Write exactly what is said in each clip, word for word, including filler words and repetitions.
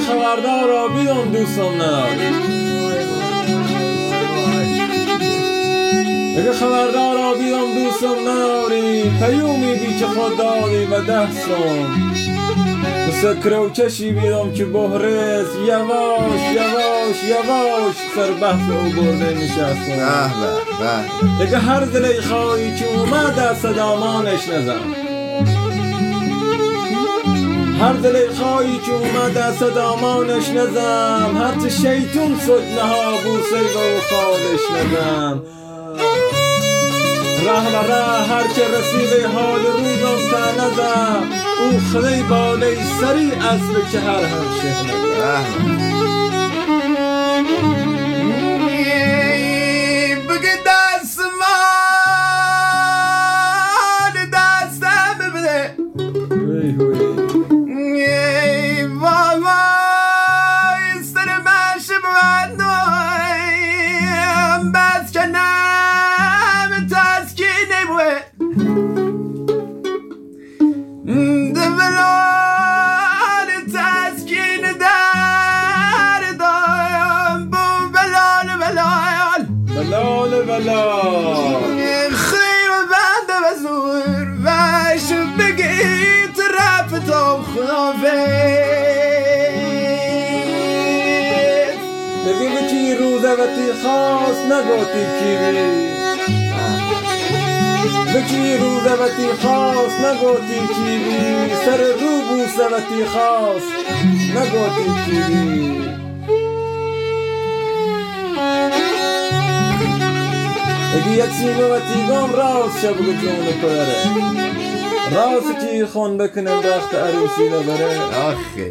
خبردار آبیدم دوستم نداری، اگه خبردار آبیدم دوستم نداری، پیومی بی که خود دادی و دستم مثل کروچشی بیدم که بهرز یواش یواش یواش سر بحث او برده نشستم. به به به اگه هر دلی خواهی که اومد از صدامانش نزن، هر دلی خواهی که اومد از صدامانش نزن، هر چه شیطون فتنه ها بوسه و او خالش نزن. ره ره هر که رسیده حال روزم تا نزن، او خلی بالی سری اسب که هر هم شهنه. بگه دست من دستم ببینه بابا سر من شبندم بس کنم تسکینه بوه دبلال تسکین در دایم بو بلال بلال بلال بلال خیلی بنده بزور وش بگی طرف تو خلافه بگی بچی روزه وقتی خواست نگوتی کی بی، بچی روزه وقتی خواست نگوتی کی بی، سر رو بوسه وقتی خواست نگوتی کی بی. اگه یک سیمه وقتی گم راست شب که جون پره، راست که خون بکنن رخت عروسی نبره. آخی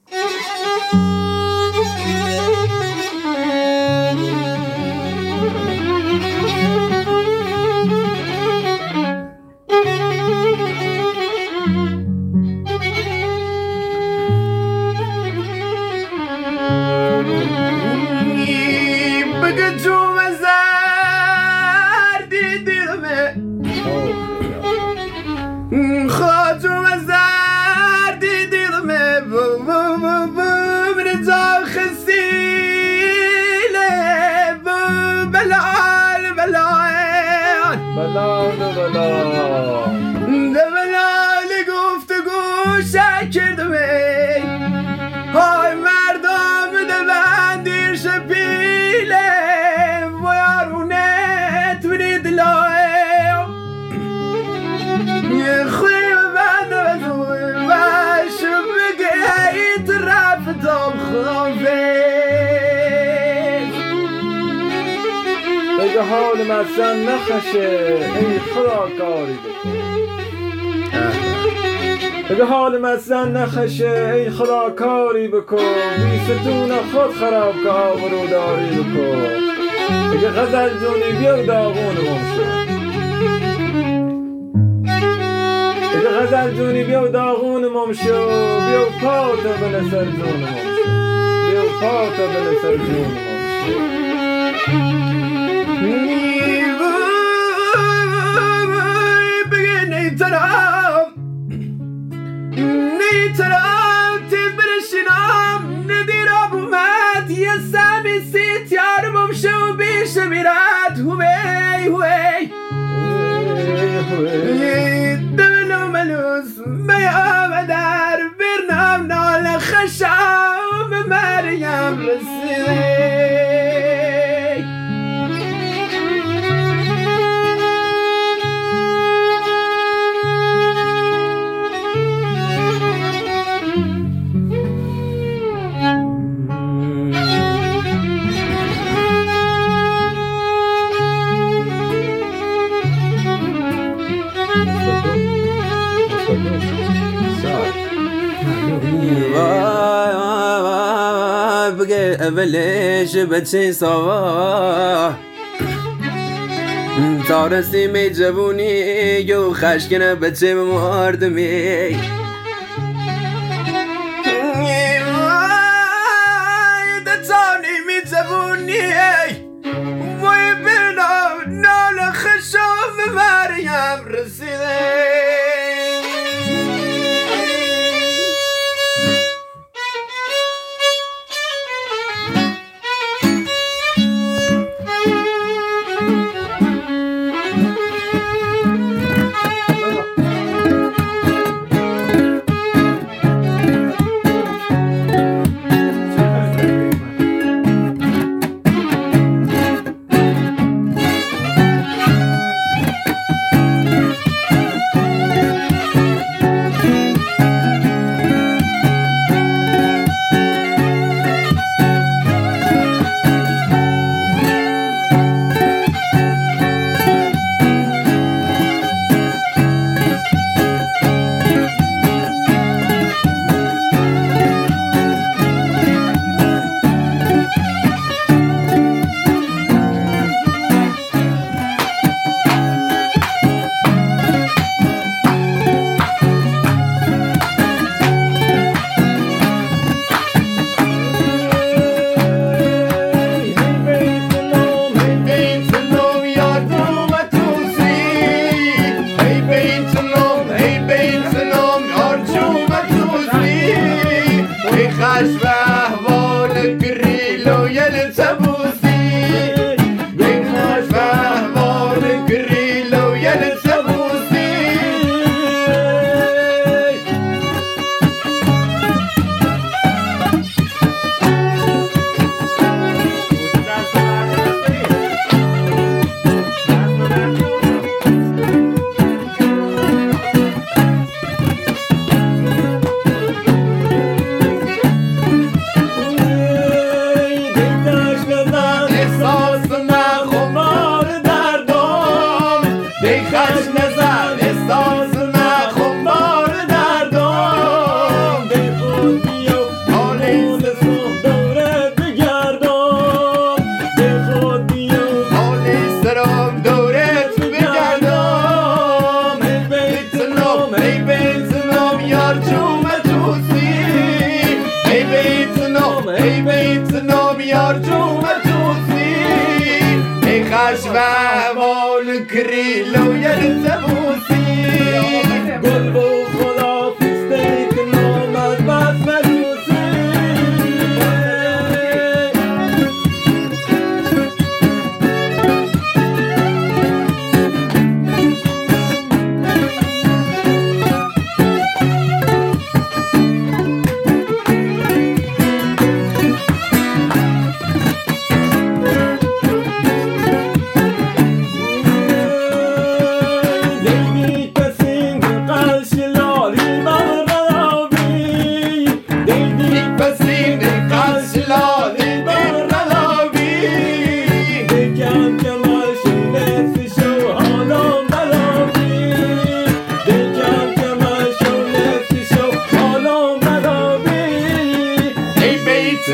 بگه تو مزردی دیدمه خواه تو مزردی دیدمه بو بو بو بو من تا خسیله بو بلال بلال بلال بلال ده بلال گفتگو شکردمه های مردم ده بندیر شپیله و یارونت برید لای یه خوی بنده بزوی و شو بگه ای طرف تام خافه اگه حال مزن نخشه ای خدا کاری بکن، اگه حال مزن نخشه ای خدا کاری بکن، بی ستون خود خراب که آبرو داری بکن. اگه غزل جونی بیا داغون ممشو، اگه غزل جونی بیا داغون ممشو، بیا پاتا بله سر جون ممشو، بیا پاتا بله سر جون ممشو. بگه نیترم نیترم تیز برشینم ندیرم اومد یه سمی سی تیار بمشه و بیشه میرد هوی هوی دلو ملوز میام در برنم نال خشم به مریم رسیده بگه اولش بچه سوا تا رسیم جوونی یو خشکنه بچه مردمی دتانی می جوونی وی بنا نال خشم مریم رسیده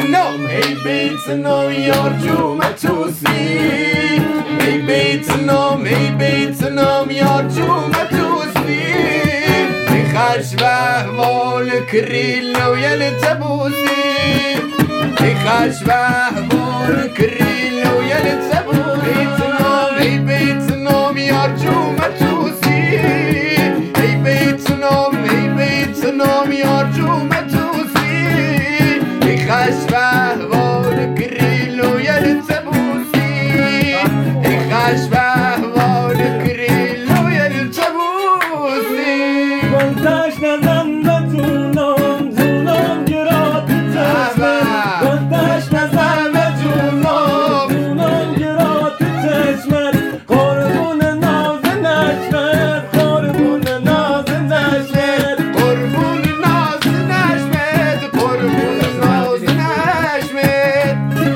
نام ای بیت نام یار جوم توسی ای بیت نام ای بیت نام یار جوم توسی ای خش و احوال کریل نو یل تبوسی ای خش و احوال کریل نو یل تبوسی ای بیت نام یار جوم توسی ای بیت نام ای بیت نام یار جوم توسی ای خش و احوال کریل نو یل تبوسی ای خش و احوال کریل نو یل تبوسی گلتش نزن به جونم جونم گرات چشمت گلتش نزن به جونم جونم گرات چشمت قربون ناز نشمت قربون ناز نشمت قربون ناز نشمت قربون ناز نشمت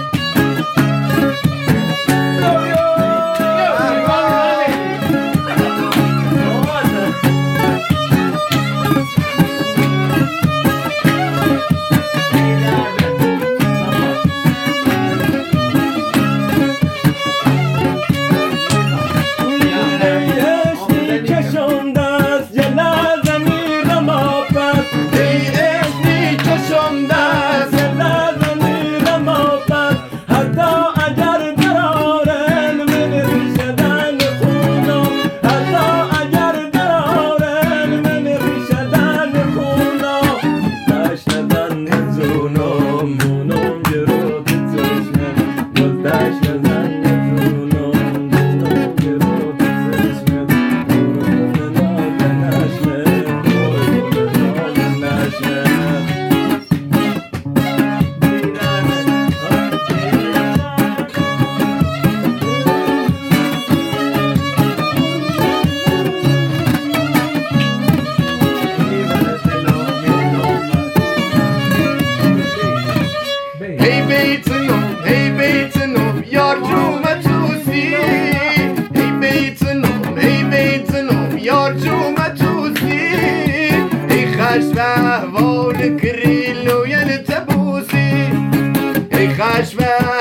Hey بیت نام hey بیت نام یار جوم توسی hey بیت نام hey بیت نام یار جوم توسی ای خش و احوال کریل نو یل تبوسی ای خش و